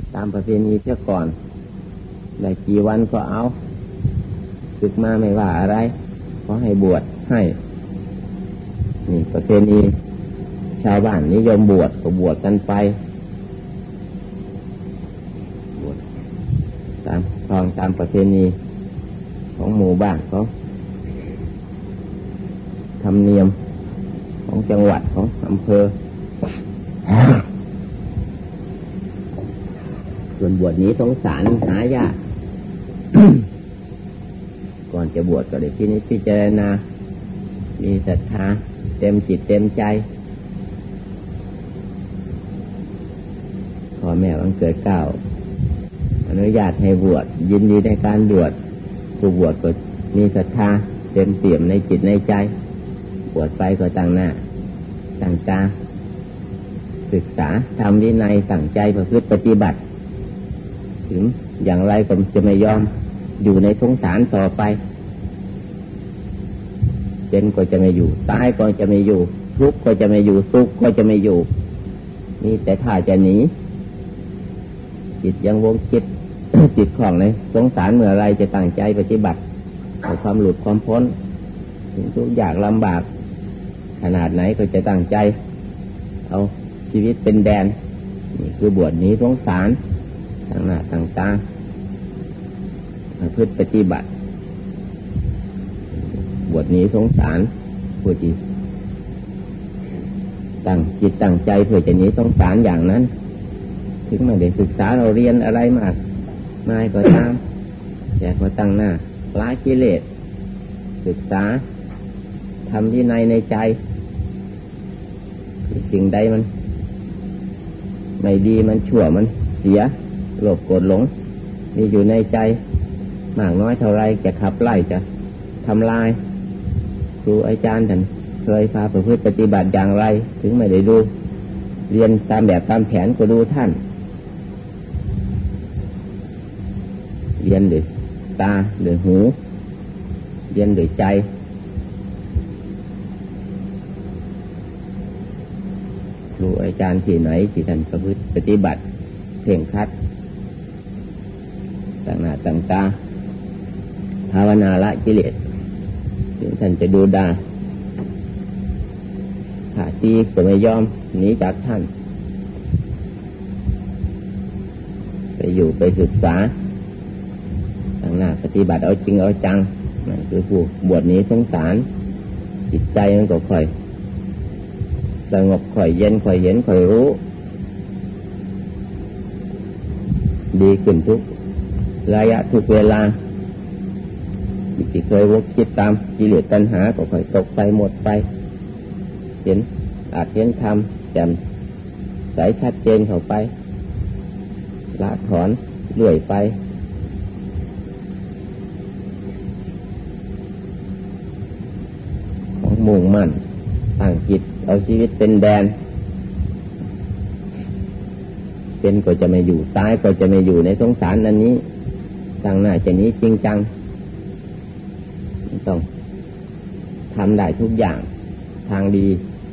ตามประเพณีเสียก่อนได้กี่วันก็เอาศึกมาไม่ว่าอะไรขอให้บวชให้นี่ประเพณีชาวบ้านนิยมบวชก็บวชกันไปบวชตามครองตามประเพณีของหมู่บ้านของธรรมเนียมของจังหวัดของอำเภอส่วนบวชนี้สงสารหายาก ก่อนจะบวชก็ได้พิจารณามีศรัทธาเต็มจิตเต็มใจพ่อแม่บังเกิดเกล้าอนุญาตให้บวชยินดีในการบวชผู้บวชก็มีศรัทธาเต็มเปี่ยมในจิตในใจบวชไปก็ตั้งหน้าตั้งตาศึกษาทำวินัยตั้งใจประพฤติปฏิบัติถึงอย่างไรก็จะไม่ยอมอยู่ในสงสารต่อไปเป็นก็จะไม่อยู่ตายก็จะไม่อยู่ทุกข์ก็จะไม่อยู่สุขก็จะไม่อยู่นี่แต่ถ้าจะหนีจิตยังวงจิต จิตของในสงสารเมื่อไรจะตั้งใจปฏิบัติเอาความหลุดความพ้นถึงทุกอย่างลำบากขนาดไหนก็จะตั้งใจเอาชีวิตเป็นแดนนี่คือบวชหนีสงสารต่างหน้าต่างตาประพฤติปฏิบัติบวชหนีสงสารผู้ที่ตั้งจิตตั้งใจเพื่อจะหนีสงสารอย่างนั้นถึงไม่ได้ศึกษาเราเรียนอะไรมากมายก็ตามแต่ก็ตั้งหน้าละกิเลสศึกษาทำวินัยในใจสิ่งใดมันไม่ดีมันชั่วมันเสียโลภโกรธหลงมีอยู่ในใจมากน้อยเท่าไรจะขับไล่จะทำลายครูอาจารย์ท่านเคยพาประพฤติปฏิบัติอย่างไรถึงไม่ได้ดูเรียนตามแบบตามแผนก็ดูท่านเรียนด้วยตาด้วยหูเรียนด้วยใจครูอาจารย์ที่ไหนที่ท่านประพฤติปฏิบัติเพ่งครัดต่างหน้าต่างตาภาวนาละกิเลสถึงท่านจะดูดาขาตีก็ไม่ยอมหนีจากท่านไปอยู่ไปศึกษาต่างหน้าปฏิบัติเอาจริงเอาจังนั่นคือผู้บวชหนีสงสารจิตใจมันก็ค่อยสงบค่อยเย็นค่อยเห็นค่อยรู้ดีขึ้นทุกระยะทุกเวลาที่เคยวกคิดตามกิเลสตัณหาก็ค่อยตกไปหมดไปเห็นอาจเห็นธรรมแจ่มใสชัดเจนเข้าไปละถอนเลื่อยไปของมุ่งมั่นตั้งจิตเอาชีวิตเป็นแดนเป็นก็จะไม่อยู่ตายก็จะไม่อยู่ในสงสารนั้นนี้ตั้งหน้าจะนี้จริงจังต้องทำได้ทุกอย่างทางดี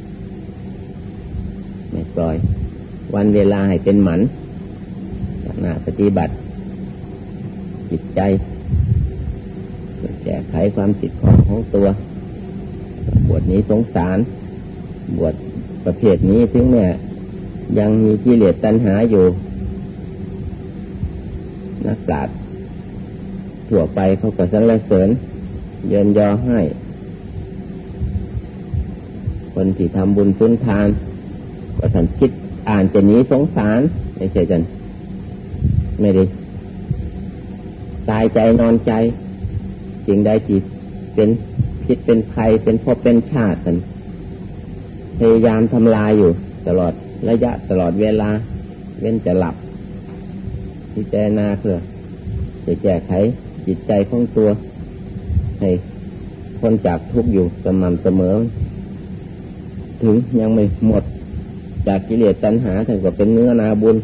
ไม่ปล่อยวันเวลาให้เป็นหมันตั้งหน้าปฏิบัติจิตใจแก้ไขความผิดของตัวบวชนี้สงสารบวชประเภทนี้ถึงแม้ยังมีกิเลสตัณหาอยู่นักปราชญ์ทั่วไปเขาก็สรรเสริญเยินยอให้คนที่ทำบุญสุนทานก็ท่านคิดอ่านจะหนีสงสารไม่ใช่จันไม่ได้ตายใจนอนใจสิ่งใดที่เป็นพิษเป็นภัยเป็นภพเป็นชาติท่านพยายามทำลายอยู่ตลอดระยะตลอดเวลาเว้นจะหลับพิจารณาเพื่อจะแก้ไขจิตใจของตัวให้พ้นจากทุกข์อยู่สม่ำเสมอถึงยังไม่หมดจากกิเลสตัณหาท่านก็เป็นเนื้อนาบุญ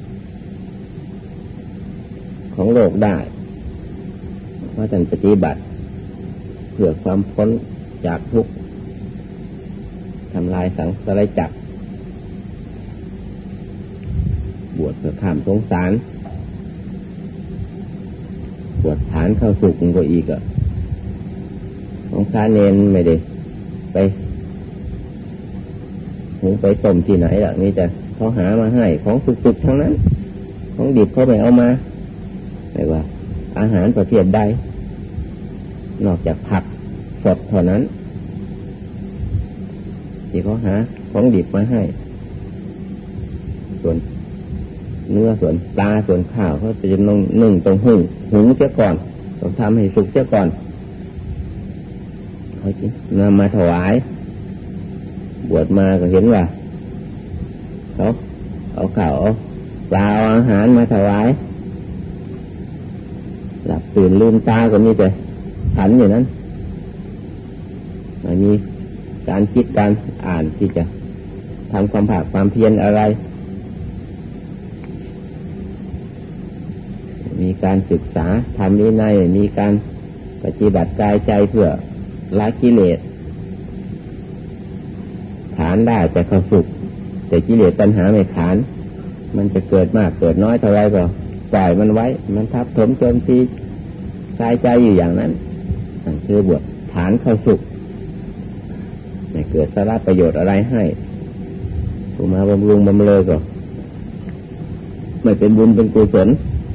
ของโลกได้เพราะท่านปฏิบัติเพื่อความพ้นจากทุกข์ทำลายสังสารวัฏบวชเพื่อข้ามสงสารบวชฐานเข้าสุขก็อีกอ่ะของพระเนนไม่ได้ไปหุงไปต้มที่ไหนหรอกนี่แต่เขาหามาให้ของสุกๆทั้งนั้นของดิบเขาไม่เอามาไม่ว่าอาหารประเภทใดนอกจากผักสดเท่านั้นที่เขาหาของดิบมาให้ส่วนเนื้อส่วนปลาส่วนข้าวเขาจะนึ่งตรงหุงเสียก่อนต้องทำให้สุกเสียก่อนเขาจะนำมาถวายบวชมาก็เห็นว่าเขาเอาข้าวเอาปลาเอาอาหารมาถวายหลับตื่นลืมตาก็มีแต่ฉันอยู่นั้นไม่มีการคิดการอ่านที่จะทำความภาคความเพียรอะไรมีการศึกษาทำวินัยมีการปฏิบัติกายใจเพื่อละกิเลสฐานได้แต่เขาสุขแต่กิเลสปัญหาไม่ฐานมันจะเกิดมากเกิดน้อยเท่าไรก็ปล่อยมันไว้มันทับถมโจมตีกายใจอยู่อย่างนั้นนั่นคือบวชฐานเข้าสุขไม่เกิดสาระประโยชน์อะไรให้ผู้มาบำรุงบำเรอก็ไม่เป็นบุญเป็นกุศล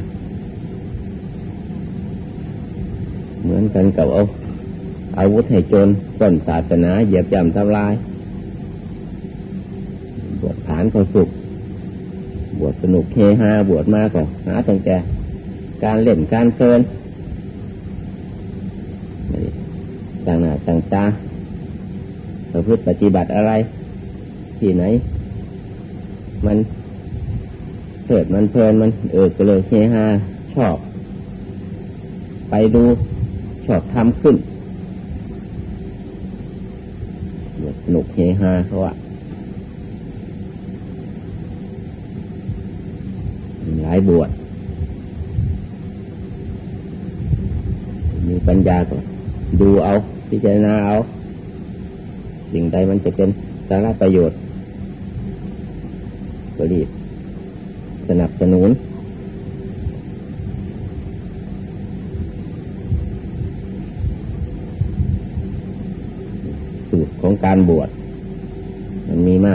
เหมือนกันกับเอาอาวุธให้โจรต้นศาสนาเหยียบย่ำทำลายบวชฐานเข้าสุขบวชสนุกเฮฮาบวชมาก็หาตั้งแต่การเล่นการเพลินต่างหน้าต่างตาประพฤติปฏิบัติอะไรที่ไหนมันเกิดมันเพลินมันก็เลยเฮฮาชอบไปดูชอบทำขึ้นสนุกเฮฮาเพราะว่าหลายบวชมีปัญญาก็ดูเอาพิจารณาเอาสิ่งใดมันจะเป็นสาระประโยชน์ก็รีบสนับสนุนสูตรของการบวชมันมีมาก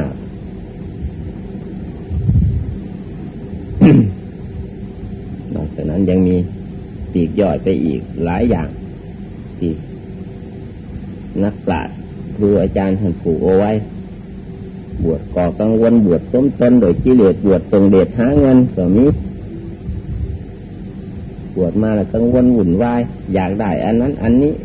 นอกจากนั้นยังมีปลีกย่อยไปอีกหลายอย่างที่นักปราชญ์ครูอาจารย์ท่านผูกเอาไว้บวชก่อกังวลบวชต้มตนโดยกิเลสบวชตรงเดชหาเงินก็มีบวชมาแล้วกังวลวุ่นวายอยากได้อันนั้นอันนี้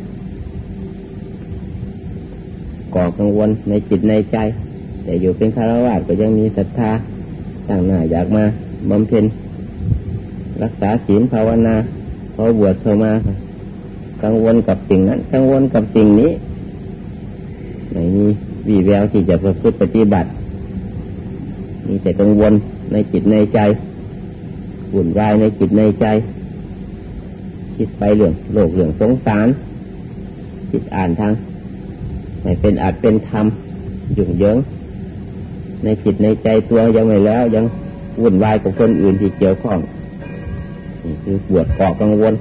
ก่อกังวลในจิตในใจแต่อยู่เป็นฆราวาสก็ยังมีศรัทธาตั้งหน้าอยากมาบำเพ็ญรักษาศีลภาวนาพอบวชเข้ามากังวลกับสิ่งนั้นกังวลกับสิ่งนี้ไม่มีวี่แววที่จะประพฤติปฏิบัติมีแต่กังวลในจิตในใจวุ่นวายในจิตในใจคิดไปเรื่องโลกเรื่องสงสารคิดอ่านทางไม่เป็นอาจเป็นธรรมยุ่งเหยิงในจิตในใจตัวยังไม่แล้วยังวุ่นวายกับคนอื่นที่เกี่ยวข้องนี่คือบวชก่อกังวล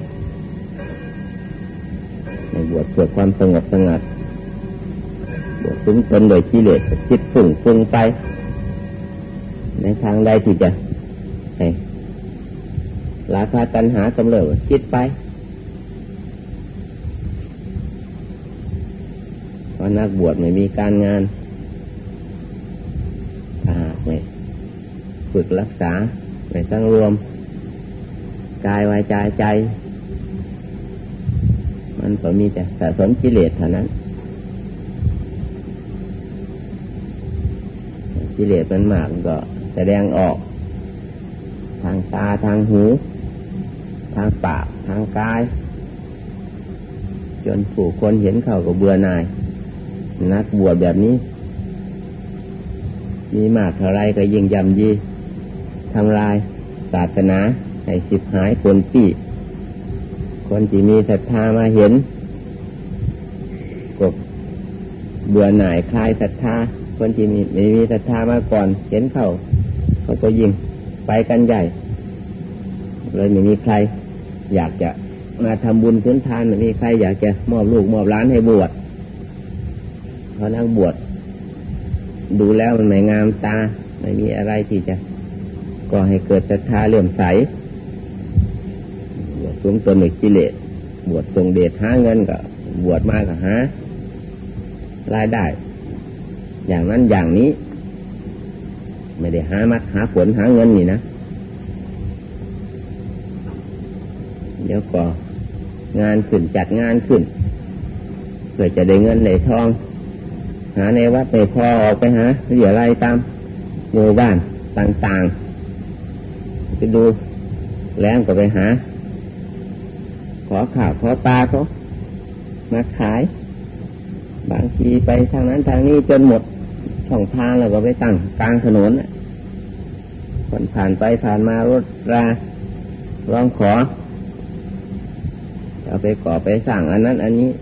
ในบวชเพื่อความสงบสงัดบวชซุ้มตนโดยกิเลสคิดฟุ้งไปในทางใดที่จะให้ราคะตัณหากำเริบคิดไปเพราะนักบวชไม่มีการงานถ้าหากไม่ฝึกรักษาไม่ตั้งรวมกายวาจาใจมันก็มีแต่สะสมกิเลสเท่านั้นกิเลสมันมากก็แสดงออกทางตาทางหูทางปากทางกายจนผู้คนเห็นเขาก็เบื่อหน่ายนักบวชแบบนี้มีมากเท่าไรก็ยิ่งย่ำยีทำลายศาสนาให้สิบหายคนปี้คนที่มีศรัทธามาเห็นก็เบื่อหน่ายคลายศรัทธาคนที่ไม่มีศรัทธามาก่อนเห็นเขาก็ยิ่งไปไปกันใหญ่เลยไม่มีใครอยากจะมาทำบุญสุนทานไม่มีใครอยากจะมอบลูกมอบหลานให้บวชเพราะนักบวชดูแล้วมันไม่งามตาไม่มีอะไรที่จะก่อให้เกิดศรัทธาเลื่อมใสบวชสวมตนในกิเลสบวชทรงเดชหาเงินก็บวชมาก็หารายได้อย่างนั้นอย่างนี้ไม่ได้หามัดหาผลหาเงินนี่นะเดี๋ยวก็งานขึ้นจัดงานขึ้นเพื่อจะได้เงินได้ทองหาในวัดในพอออกไปหาเหลืออะไรตามหมู่บ้านต่างๆไปดูแล้งก็ไปหาขอข้าวขอปลาเขามาขายบางทีไปทางนั้นทางนี้จนหมดช่องทางแล้วก็ไปตั้งกลางถนนคนผ่านไปผ่านมารถราร้องขอเอาไปก่อไปสร้างอันนั้นอันนี้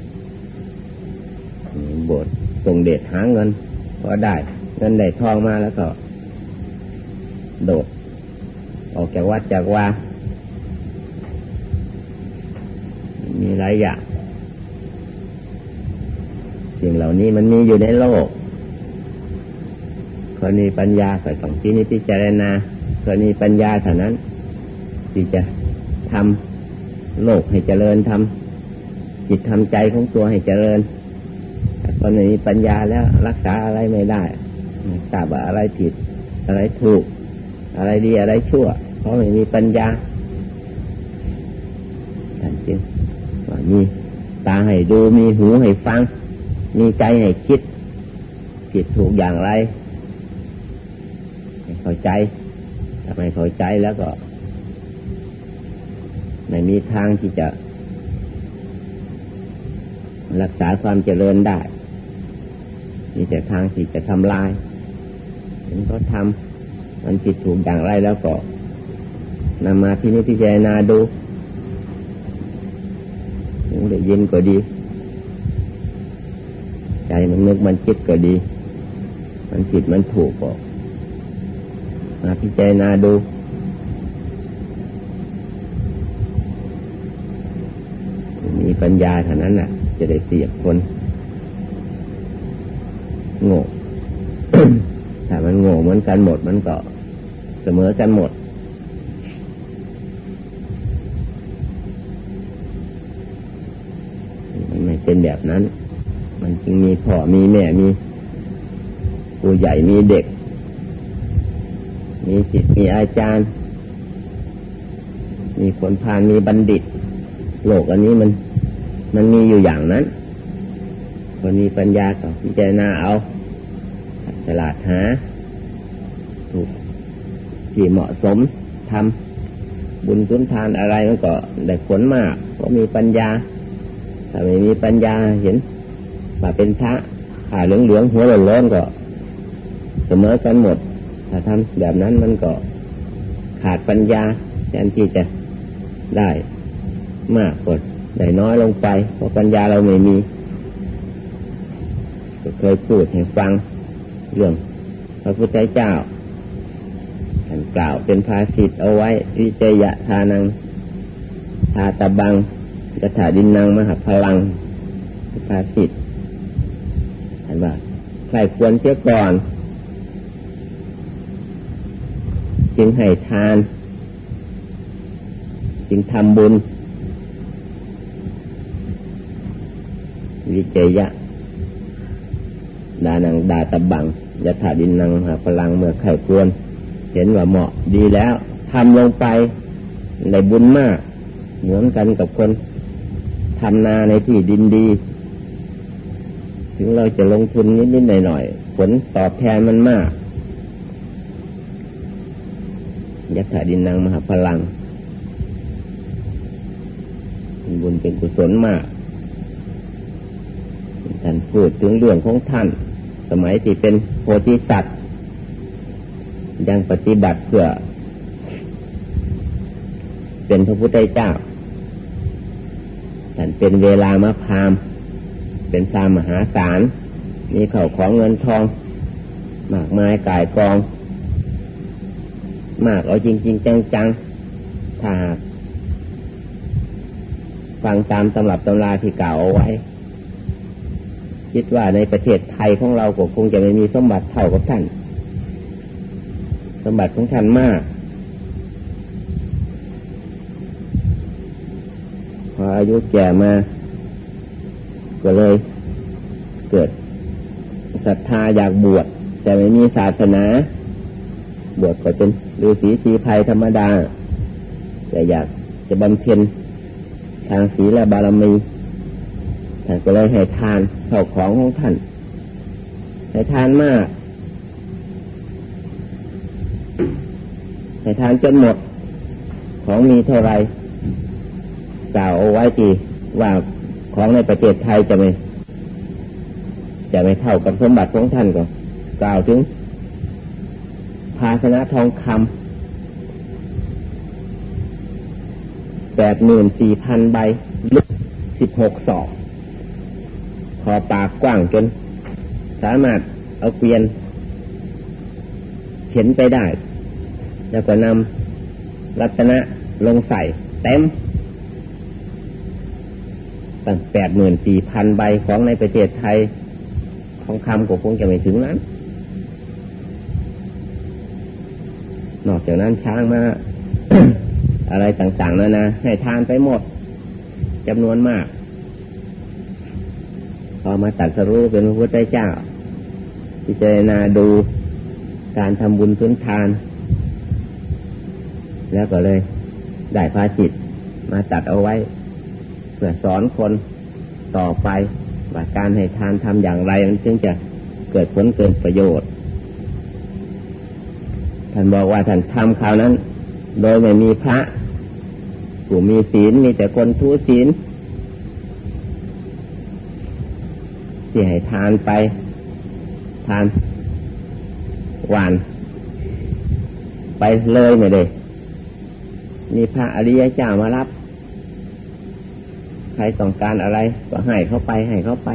โบสถ์ส่งเดชหาเงินพอได้เงินได้ทองมาแล้วก็โดดออกจากวัดจากว่ามีหลายอย่างสิ่งเหล่านี้มันมีอยู่ในโลกคนมีปัญญาก็ต้องที่นี้พิจารณาคนมีปัญญาเท่านั้นที่จะทำโลกให้เจริญทำจิตทำใจของตัวให้เจริญแต่คนไม่มีปัญญาแล้วรักษาอะไรไม่ได้ทราบว่าอะไรผิดอะไรถูกอะไรดีอะไรชั่วเพราะไม่มีปัญญาท่านจึงว่ามีตาให้ดูมีหูให้ฟังมีใจให้คิดผิดถูกอย่างไรให้เข้าใจถ้าไม่เข้าใจแล้วก็ไม่มีทางที่จะรักษาความเจริญได้มีแต่ทางที่จะทำลายมันก็ทำมันผิดถูกอย่างไรแล้วก็นำมาที่นี้พิจารณาดูได้ยินก็ดีใจมันนึกมันคิดก็ดีมันผิดมันถูกก็มาพิจารณาดูมีปัญญาเท่านั้นน่ะจะได้เสียบคนโง่ ถ้ามันโง่เหมือนกันหมดมันก็เสมอกันหมดมันไม่เป็นแบบนั้นมันจึงมีพ่อมีแม่มีผู้ใหญ่มีเด็กมีศิษย์มีอาจารย์มีคนพาลมีบัณฑิตโลกอันนี้มันมีอยู่อย่างนั้นคนมีปัญญาก็พิจารณาเอาฉลาดหาถูกที่เหมาะสมทำบุญสุนทานอะไรมันก็ได้ผลมากเพราะมีปัญญาถ้าไม่มีปัญญาเห็นว่าเป็นพระขาเหลืองๆหัวโล้นๆก็เสมอกันหมดถ้าทำแบบนั้นมันก็ขาดปัญญาแทนที่จะได้มากกว่าได้น้อยลงไปเพราะปัญญาเราไม่มีเคยพูดให้ฟังเรื่องพระพุทธเจ้าท่านกล่าวเป็นภาษิตเอาไว้วิเจยะทานังทาตบังยถาดินนังมหาพลังภาษิตท่านว่าใครควรเสียก่อนจึงให้ทานจึงทำบุญวิเจยะดานังดาตบังยถาดินนังมหาพลังเมื่อใครควรเห็นว่าเหมาะดีแล้วทำลงไปในบุญมากเหมือนกันกับคนทำนาในที่ดินดีถึงเราจะลงทุนนิดๆหน่อยๆผลตอบแทนมันมากยถาดินนังมหาพลังเป็นบุญเป็นกุศลมากท่านพูดถึงเรื่องของท่านสมัยที่เป็นโพธิสัตว์ยังปฏิบัติเพื่อเป็นพระพุทธเจ้าท่านเป็นเวลามะพร้าวเป็นสามหาศาลมีข้าวของเงินทองมากมายก่ายกองมากเอาจริงๆจังๆถ้าฟังตามตำรับตำราที่กล่าวเอาไว้คิดว่าในประเทศไทยของเราก็คงจะไม่มีสมบัติเท่ากับท่านสมบัติของท่านมากพออายุแก่มาก็เลยเกิดศรัทธาอยากบวชแต่ไม่มีศาสนาบวชก็เป็นฤาษีชีไพรธรรมดาแต่อยากจะบำเพ็ญทางศีลและบารมีท่านก็เลยให้ทานข้าวของท่านให้ทานมากให้ทานจนหมดของมีเท่าไรกล่าวเอาไว้ที่ว่าของในประเทศไทยจะไม่เท่ากับสมบัติของท่านก็กล่าวถึงภาชนะทองคำ 84,000 ใบลึก16 ศอกขอปากกว้างจนสามารถเอาเกวียนเข็นไปได้แล้วก็นำรัตนะลงใส่เต็มตั้ง 84,000 ใบของในประเทศไทยทองคำก็คงจะไม่ถึงนั้นนอกจากนั้นช้างมา อะไรต่างๆนานาให้ทานไปหมดจำนวนมากพอมาตรัสรู้เป็นพระพุทธเจ้าพิจารณาดูการทำบุญสุนทานแล้วก็เลยได้ภาษิตมาตัดเอาไว้เพื่อสอนคนต่อไปว่าการให้ทานทำอย่างไรมันจึงจะเกิดผลเกิดประโยชน์ท่านบอกว่าท่านทำคราวนั้นโดยไม่มีพระผู้มีศีลมีแต่คนทุศีลที่ให้ทานไปทานหวานไปเลยไม่ได้มีพระอริยเจ้ามารับใครต้องการอะไรก็ให้เข้าไป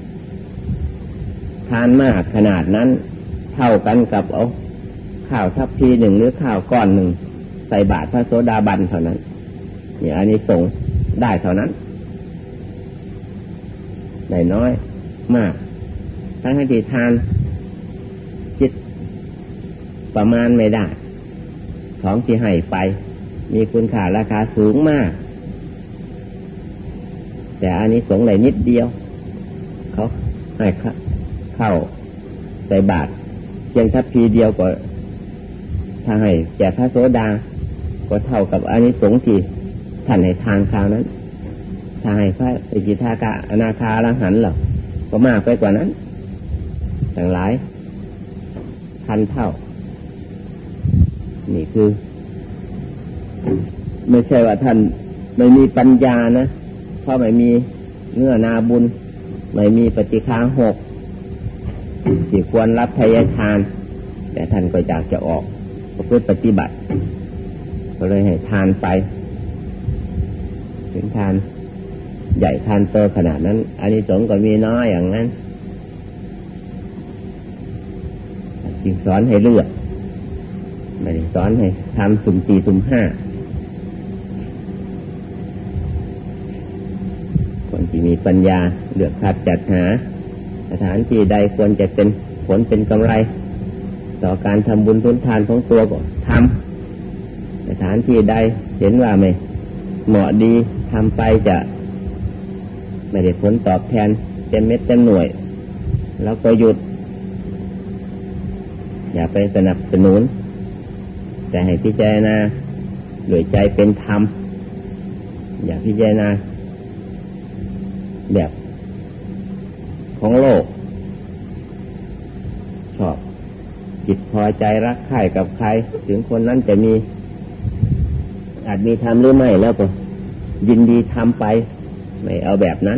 ทานมากขนาดนั้นเท่ากันกับเอาข้าวทัพพีหนึ่งหรือข้าวก้อนหนึ่งใส่บาตรพระโสดาบันเท่านั้นเนี่ยอานิสงส์ได้เท่านั้นได้น้อยมากทั้งที่ทานจิตประมาณไม่ได้ของที่ให้ไปมีคุณค่าราคาสูงมากแต่อานิสงส์ได้นิดเดียวเขาให้เข้าใส่บาตรเพียงทัพพีเดียวก็ถ้าให้แก่พระโสดาก็เท่ากับอานิสงส์ที่ท่านให้ทานคราวนั้นถ้าให้พระสกิทาคาอนาคาอรหันต์หรอก็มากไปกว่านั้นต่างหลายพันเท่านี่คือไม่ใช่ว่าท่านไม่มีปัญญานะเพราะไม่มีเงื่อนาบุญไม่มีปฏิฆาหกที่ควรรับทายทานแต่ท่านก็อยากจะออกประพฤติปฏิบัติก็เลยให้ทานไปถึงทานใหญ่ทานโตขนาดนั้นอานิสงส์ก็มีน้อยอย่างนั้นจึงสอนให้เลือกไม่ได้สอนให้ทำสุ่ม4สุ่ม5คนที่มีปัญญาเลือกคัดจัดหาสถานที่ใดควรจะเป็นผลเป็นกำไรต่อการทำบุญทุนทานของตัวก็ทำสถานที่ใดเห็นว่าไม่เหมาะดีทำไปจะไม่ได้ผลตอบแทนเต็มเม็ดเต็มหน่วยแล้วก็หยุดอย่าไปสนับสนุนแต่ให้พิจารณาด้วยใจเป็นธรรมอย่าพิจารณาแบบของโลกชอบจิตพอใจรักใคร่กับใครถึงคนนั้นจะมีอาจมีทำหรือไม่แล้วก็ยินดีทำไปไม่เอาแบบนั้น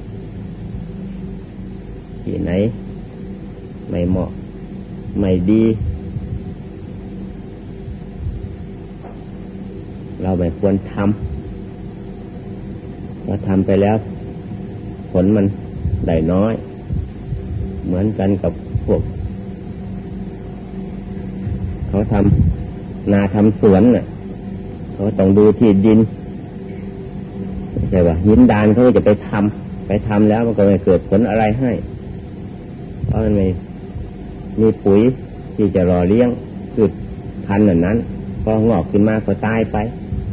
ที่ไหนไม่เหมาะไม่ดีเราไม่ควรทำเราทำไปแล้วผลมันได้น้อยเหมือนกันกับพวกเขาทำนาทำสวนน่ะเขาต้องดูที่ดินไม่ใช่ว่าหินดานเขาจะไปทำแล้วมันก็ไม่เกิดผลอะไรให้เพราะมันไม่มีปุ๋ยที่จะรอเลี้ยงพืชพันธุ์นั้นพองอกขึ้นมาก็ตายไป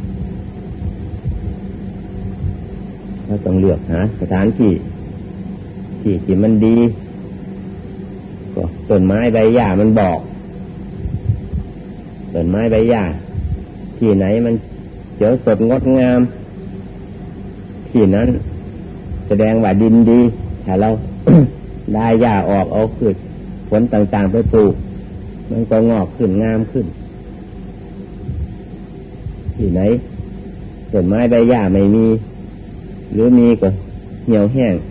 เราต้องเลือกหาสถานที่มันดีก็ต้นไม้ใบหญ้ามันบอกต้นไม้ใบหญ้าที่ไหนมันเขียวสดงดงามที่นั้นแสดงว่าดินดีถ้าเรา ได้หญ้าออกเอาพืชผลต่างๆไปปลูกมันก็งอกขึ้นงามขึ้นที่ไหนต้นไม้ใบหญ้าไม่มีหรือมีก็เหี่ยวแห้ง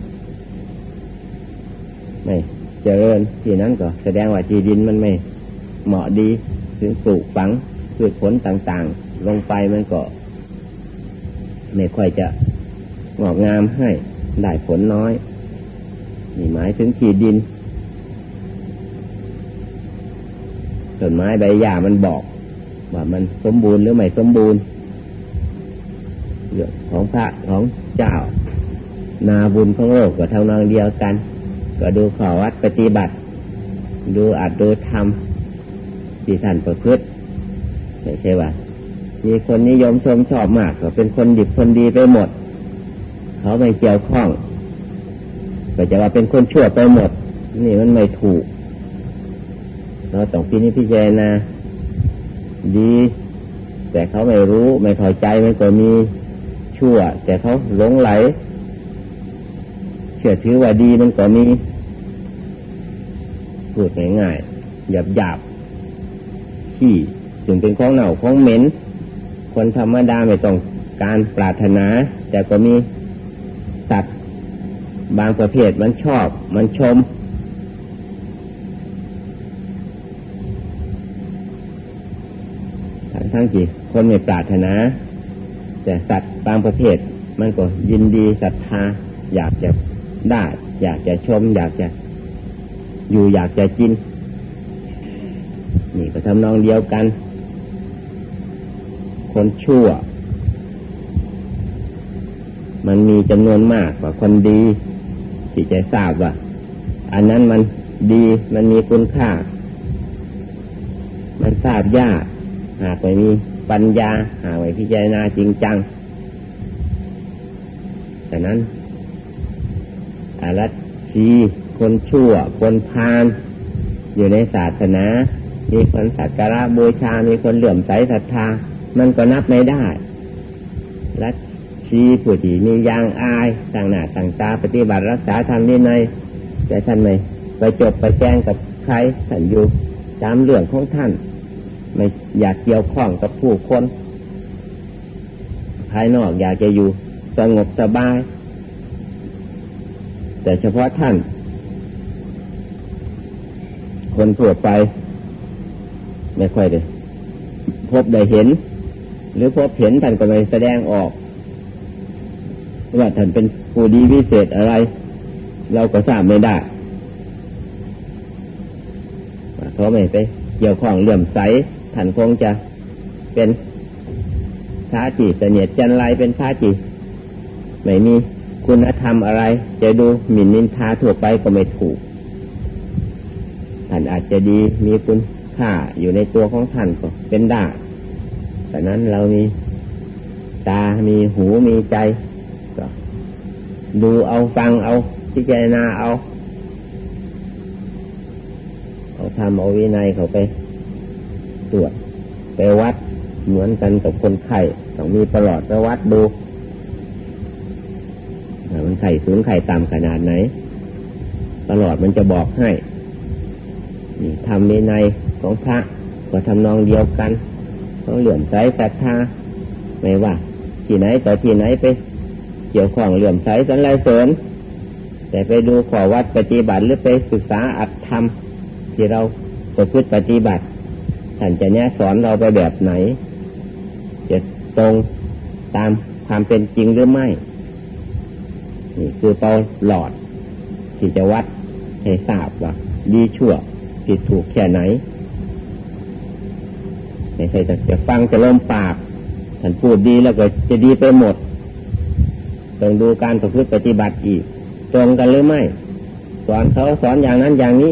ไม่เจริญที่นั้นก็แสดงว่าที่ดินมันไม่เหมาะดีถึงปลูกฝังพืชผลต่างๆลงไปมันก็ไม่ค่อยจะงอกงามให้ได้ผลน้อยนี่หมายถึงที่ดินต้นไม้ใบหญ้ามันบอกว่ามันสมบูรณ์หรือไม่สมบูรณ์เรื่องของพระของเจ้านาบุญของโลกก็ทำนองเดียวกันก็ดูข้อวัดปฏิบัติดูอัดดูธรรมที่ท่านประพฤติไม่ใช่ว่ามีคนนิยมชมชอบมากก็เป็นคนดีคนดีไปหมดเขาไม่เกี่ยวข้องก็จะว่าเป็นคนชั่วไปหมดนี่มันไม่ถูกเราต้องพิจารณาดีแต่เขาไม่รู้ไม่เข้าใจมันก็มีชั่วแต่เขาหลงไหลเชื่อถือว่าดีมันก็มีพูดง่ายๆหยาบขี้ถึงเป็นของเน่าของเหม็นคนธรรมดาไม่ต้องการปรารถนาแต่ก็มีสัตว์บางประเภทมันชอบมันชมทั้งที่คนไม่ปรารถนาแต่สัตว์บางประเภทมันก็ยินดีศรัทธาอยากจะได้อยากจะชมอยากจะอยู่อยากจะกินนี่ก็ทำนองเดียวกันคนชั่วมันมีจำนวนมากกว่าคนดีที่จะทราบว่าอันนั้นมันดีมันมีคุณค่ามันทราบยากหากไม่มีปัญญาหากไม่พิจารณาจริงจังแต่นั้นอารัชชีคนชั่วคนพาลอยู่ในศาสนามีคนสักการะบูชามีคนเหลื่อมใสศรัทธามันก็นับไม่ได้รัชชีผู้ที่มียางอายต่างหน้าต่างตาปฏิบัติรักษาธรรมวินัยแต่ท่านไม่ไปจบไปแจ้งกับใครท่านอยู่ตามเรื่องของท่านไม่อยากเกี่ยวข้องกับผู้คนภายนอกอยากจะอยู่สงบสบายแต่เฉพาะท่านคนทั่วไปไม่ค่อยได้พบได้เห็นหรือพบเห็นท่านก็ไม่แสดงออกว่าท่านเป็นผู้ดีวิเศษอะไรเราก็ทราบไม่ได้เขาไม่ไปเกี่ยวข้องเลื่อมใสท่านคงจะเป็นพระจิตเสนียดจันไรเป็นพระจิตไม่มีคุณธรรมอะไรจะดูหมิ่นนินทาทั่วไปก็ไม่ถูกท่านอาจจะดีมีคุณค่าอยู่ในตัวของท่านก็เป็นได้แต่นั้นเรามีตามีหูมีใจก็ดูเอาฟังเอาพิจารณาเอาทำเอาวินัยเขาไปตรวจไปวัดเหมือนกันกับคนไข้ต้องมีประหลอดไปวัดดูมันไข้สูงไข้ต่ำขนาดไหนประหลอดมันจะบอกให้นี่ทำวินัยของพระก็ทำนองเดียวกันต้องเหลื่อมใสศรัทธาไม่ว่าที่ไหนต่อที่ไหนไปเกี่ยวข้องเหลื่อมใสสรรเสริญแต่ไปดูข้อวัดปฏิบัติหรือไปศึกษาอัตธรรมที่เราประพฤติปฏิบัติท่านจะแนะสอนเราไปแบบไหนจะตรงตามความเป็นจริงหรือไม่นี่คือเตาหลอดที่จะวัดให้ทราบว่าดีชั่วผิดถูกแค่ไหนไม่ใช่แต่จะฟังจะลมปากท่านพูดดีแล้วก็จะดีไปหมดต้องดูการประพฤติปฏิบัติอีกตรงกันหรือไม่สอนเขาสอนอย่างนั้นอย่างนี้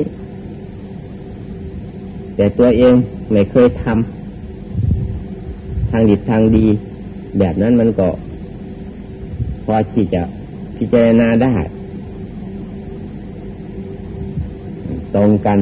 แต่ตัวเองไม่เคยทำทางดีทางดีแบบนั้นมันก็พอที่จะพิจารณาได้ตรงกัน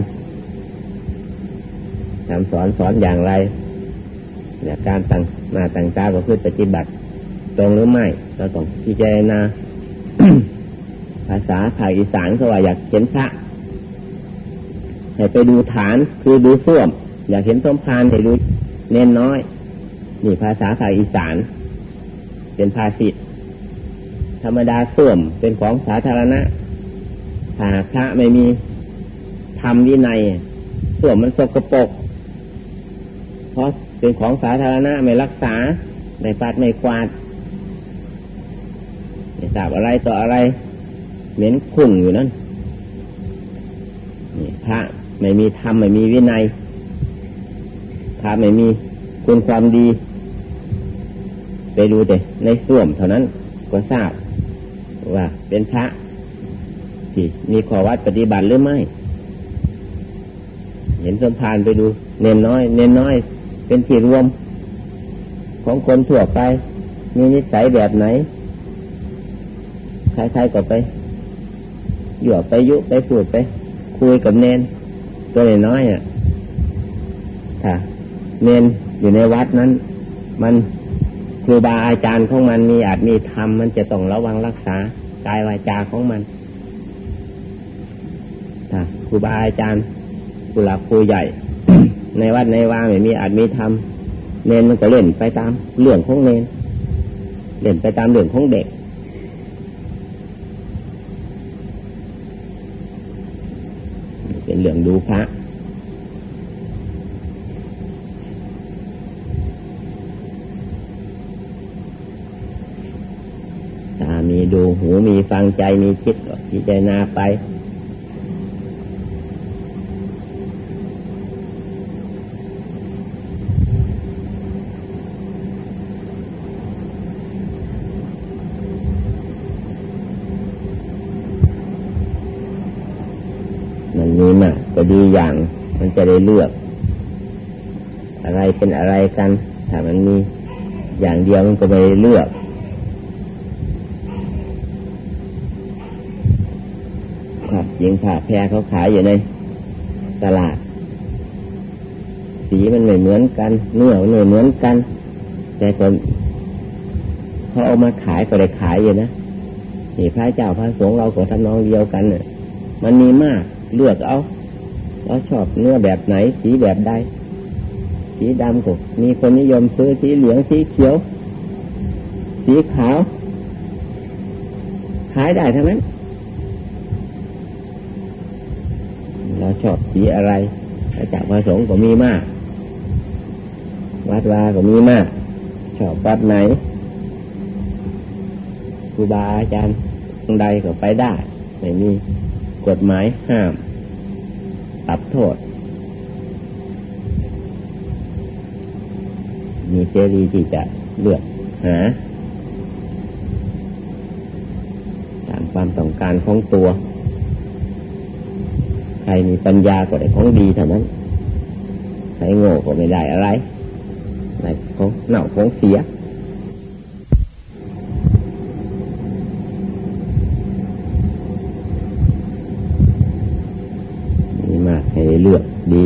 ทำสอนอย่างไรเนี่ยการตั้งหน้าตั้งตาประพฤติปฏิบัติตรงหรือไม่เราต้องพิจารณา ภาษาภาคอีสานเขาว่าอยากเห็นพระให้ไปดูฐานคือดูส้วมอยากเห็นสมภารให้ดูเน้นน้อยนี่ภาษาภาคอีสานเป็นภาษิตธรรมดาส้วมเป็นของสาธารณะถ้าพระไม่มีธรรมวินัยส้วมมันสกปรกเพราะเป็นของสาธารณะไม่รักษาไม่ปัดไม่กวาดไม่ทราบอะไรต่ออะไรเหม็นขุ่นอยู่นั่นนี่พระไม่มีธรรมไม่มีวินัยพระไม่มีคุณความดีไปดูแต่ในส้วมเท่านั้นก็ทราบว่าเป็นพระที่มีข้อวัดปฏิบัติหรือไม่เห็นสมภารไปดูเน้นน้อยเป็นที่รวมของคนทั่วไปมีนิสัยแบบไหนใครๆก็ไปหยั่วไปยุไปพูดไปคุยกับเนนตัวน้อยถ้าเนนอยู่ในวัดนั้นมันครูบาอาจารย์ของมันมีอาจมีธรรมมันจะต้องระวังรักษากายวาจาของมันถ้าครูบาอาจารย์ผู้หลักผู้ใหญ่ ในวัดในวาไม่มีอาจมีธรรมเนนมันก็เล่นไปตามเรื่องของเนนเล่นไปตามเรื่องของเด็กเป็นเรื่องดูพระตามีดูหูมีฟังใจมีคิดก็พิจารณาไปมันมีมากก็ดีอย่างมันจะได้เลือกอะไรเป็นอะไรกันถ้ามันมีอย่างเดียวมันก็ไม่ได้เลือกครับยิงผ่าแพรเขาขายอยู่ในตลาดสีมันไม่เหมือนกันเนื้อมันไม่เหมือนกันแต่คนเขาเอามาขายก็ได้ขายอยู่นะนี่พระเจ้าพระสงฆ์เราก็ทำนองเดียวกันเนี่ยมันมีมากเลือกเอาเราชอบเนื้อแบบไหนสีแบบใดสีดำก็มีคนนิยมซื้อสีเหลืองสีเขียวสีขาวขายได้ทั้งนั้นเราชอบสีอะไรพระเจ้าพระสงฆ์ก็มีมากวัดวาก็มีมากชอบวัดไหนครูบาอาจารย์ตรงใดก็ไปได้ไม่มีกฎหมายห้ามปรับโทษมีเสรีที่จะเลือกหาตามความต้องการของตัวใครมีปัญญาก็ได้ของดีเท่านั้นใครโง่ก็ไม่ได้อะไรอะไรของเน่าของเสียให้เลือกดี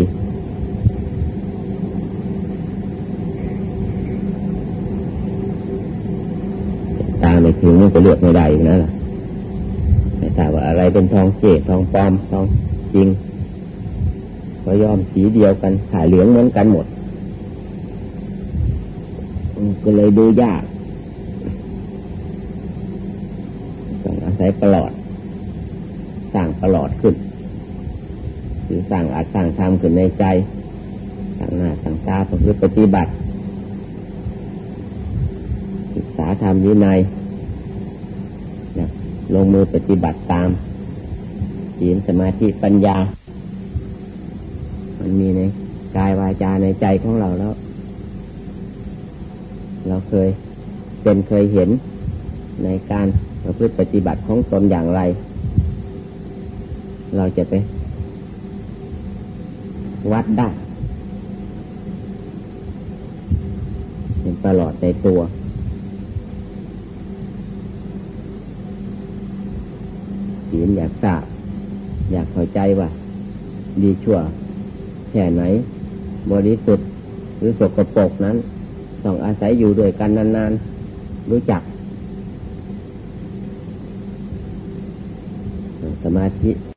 ตาไม่ถึงมันก็เลือกไม่ได้อีกนั่นแหละไม่ทราบว่าอะไรเป็นทองเจดทองปลอมทองจริงก็ยอมสีเดียวกันขายเหลืองเหมือนกันหมดก็เลยดูยากต้องอาศัยประหลอดสร้างประหลอดขึ้นหรือสร้างอาจสร้างธรรมขึ้นในใจต่างหน้าต่างตาประพฤติปฏิบัติศึกษาธรรมวินัยลงมือปฏิบัติตามศีลสมาธิปัญญามันมีในกายวาจาในใจของเราแล้วเราเคยเห็นในการประพฤติปฏิบัติของตนอย่างไรเราจะไปวัดได้เป็นตลอดในตัวศีลอยากทราบอยากเข้าใจว่าดีชั่วแค่ไหนบริสุทธิ์หรือสกปรกนั้นต้องอาศัยอยู่ด้วยกันนานๆรู้จักสมาธิ